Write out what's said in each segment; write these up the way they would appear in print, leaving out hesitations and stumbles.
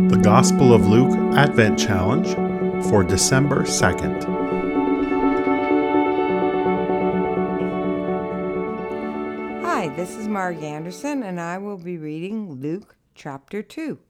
The Gospel of Luke Advent Challenge for December 2nd. Hi, this is Marg Anderson, and I will be reading Luke chapter 2.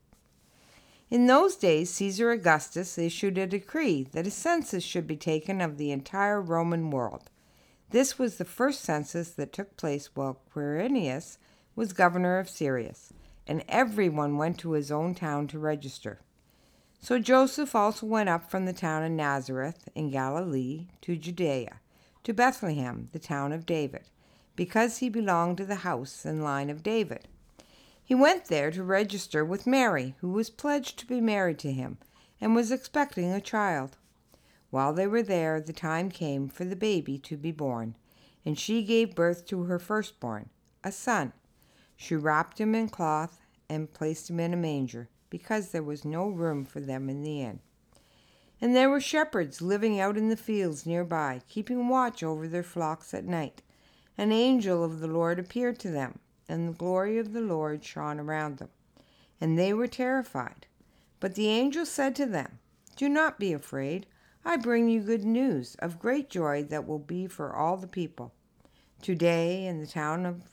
In those days, Caesar Augustus issued a decree that a census should be taken of the entire Roman world. This was the first census that took place while Quirinius was governor of Syria, and everyone went to his own town to register. So Joseph also went up from the town of Nazareth in Galilee to Judea, to Bethlehem, the town of David, because he belonged to the house and line of David. He went there to register with Mary, who was pledged to be married to him and was expecting a child. While they were there, the time came for the baby to be born, and she gave birth to her firstborn, a son. She wrapped him in cloth and placed him in a manger, because there was no room for them in the inn. And there were shepherds living out in the fields nearby, keeping watch over their flocks at night. An angel of the Lord appeared to them, and the glory of the Lord shone around them, and they were terrified. But the angel said to them, "Do not be afraid. I bring you good news of great joy that will be for all the people. Today, in the town of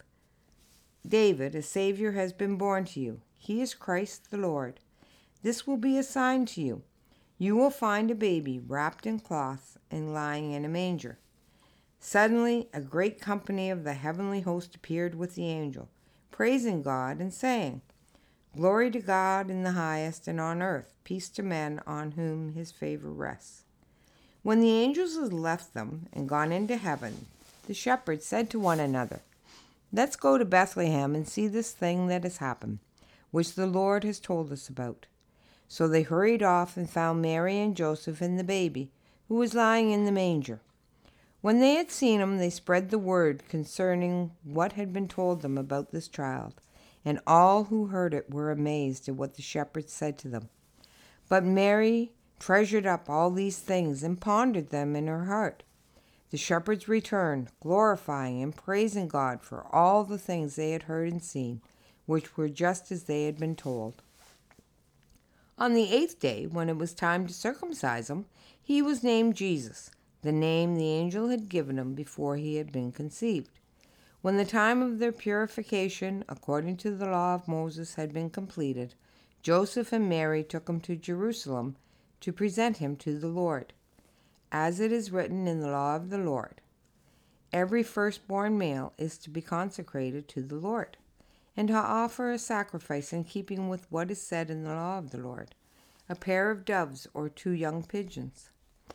David, a Savior has been born to you. He is Christ the Lord. This will be a sign to you. You will find a baby wrapped in cloths and lying in a manger." Suddenly, a great company of the heavenly host appeared with the angel, praising God and saying, "Glory to God in the highest, and on earth peace to men on whom his favor rests." When the angels had left them and gone into heaven, the shepherds said to one another, "Let's go to Bethlehem and see this thing that has happened, which the Lord has told us about." So they hurried off and found Mary and Joseph and the baby, who was lying in the manger. When they had seen him, they spread the word concerning what had been told them about this child, and all who heard it were amazed at what the shepherds said to them. But Mary treasured up all these things and pondered them in her heart. The shepherds returned, glorifying and praising God for all the things they had heard and seen, which were just as they had been told. On the 8th day, when it was time to circumcise him, he was named Jesus, the name the angel had given him before he had been conceived. When the time of their purification, according to the law of Moses, had been completed, Joseph and Mary took him to Jerusalem to present him to the Lord. As it is written in the law of the Lord, every firstborn male is to be consecrated to the Lord, and to offer a sacrifice in keeping with what is said in the law of the Lord, a pair of doves or 2 young pigeons.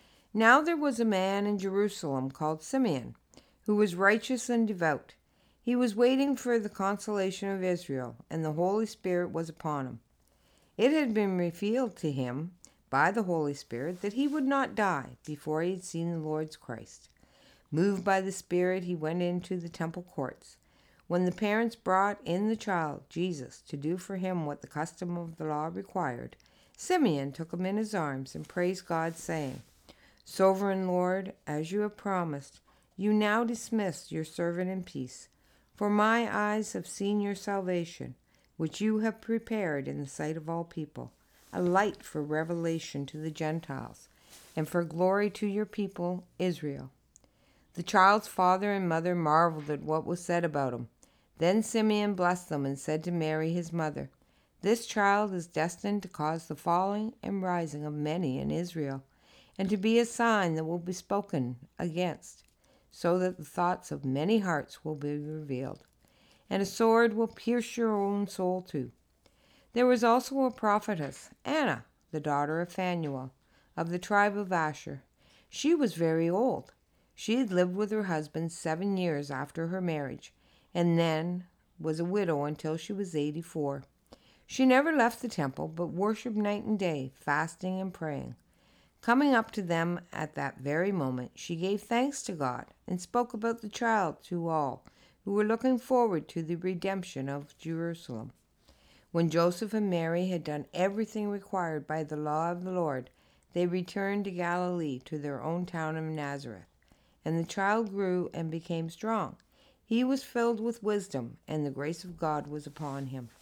Now there was a man in Jerusalem called Simeon, who was righteous and devout. He was waiting for the consolation of Israel, and the Holy Spirit was upon him. It had been revealed to him by the Holy Spirit that he would not die before he had seen the Lord's Christ. Moved by the Spirit, he went into the temple courts. When the parents brought in the child, Jesus, to do for him what the custom of the law required, Simeon took him in his arms and praised God, saying, "Sovereign Lord, as you have promised, you now dismiss your servant in peace. For my eyes have seen your salvation, which you have prepared in the sight of all people, a light for revelation to the Gentiles, and for glory to your people Israel." The child's father and mother marveled at what was said about him. Then Simeon blessed them and said to Mary his mother, "This child is destined to cause the falling and rising of many in Israel, and to be a sign that will be spoken against, so that the thoughts of many hearts will be revealed, and a sword will pierce your own soul too." There was also a prophetess, Anna, the daughter of Phanuel, of the tribe of Asher. She was very old. She had lived with her husband 7 years after her marriage, and then was a widow until she was 84. She never left the temple, but worshipped night and day, fasting and praying. Coming up to them at that very moment, she gave thanks to God and spoke about the child to all who were looking forward to the redemption of Jerusalem. When Joseph and Mary had done everything required by the law of the Lord, they returned to Galilee, to their own town of Nazareth. And the child grew and became strong. He was filled with wisdom, and the grace of God was upon him.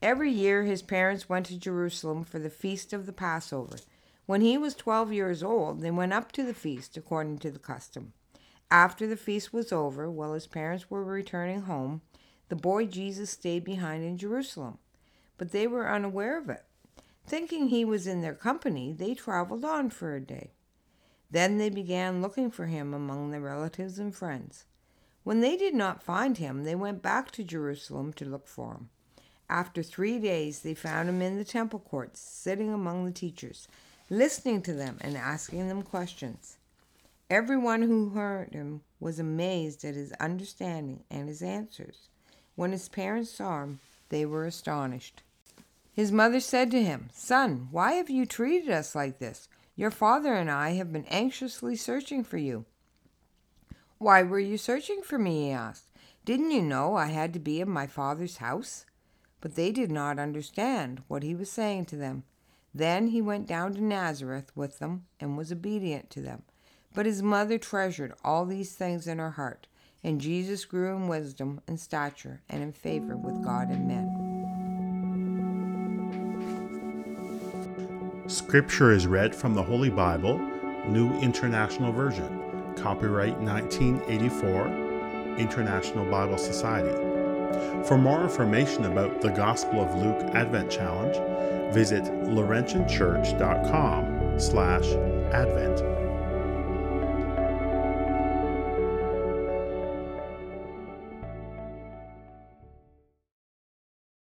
Every year his parents went to Jerusalem for the feast of the Passover. When he was 12 years old, they went up to the feast according to the custom. After the feast was over, while his parents were returning home, the boy Jesus stayed behind in Jerusalem, but they were unaware of it. Thinking he was in their company, they traveled on for a day. Then they began looking for him among their relatives and friends. When they did not find him, they went back to Jerusalem to look for him. After 3 days, they found him in the temple courts, sitting among the teachers, listening to them and asking them questions. Everyone who heard him was amazed at his understanding and his answers. When his parents saw him, they were astonished. His mother said to him, "Son, why have you treated us like this? Your father and I have been anxiously searching for you." "Why were you searching for me?" he asked. "Didn't you know I had to be in my father's house?" But they did not understand what he was saying to them. Then he went down to Nazareth with them and was obedient to them. But his mother treasured all these things in her heart, and Jesus grew in wisdom and stature and in favor with God and men. Scripture is read from the Holy Bible, New International Version. Copyright 1984, International Bible Society. For more information about the Gospel of Luke Advent Challenge, visit laurentianchurch.com/Advent.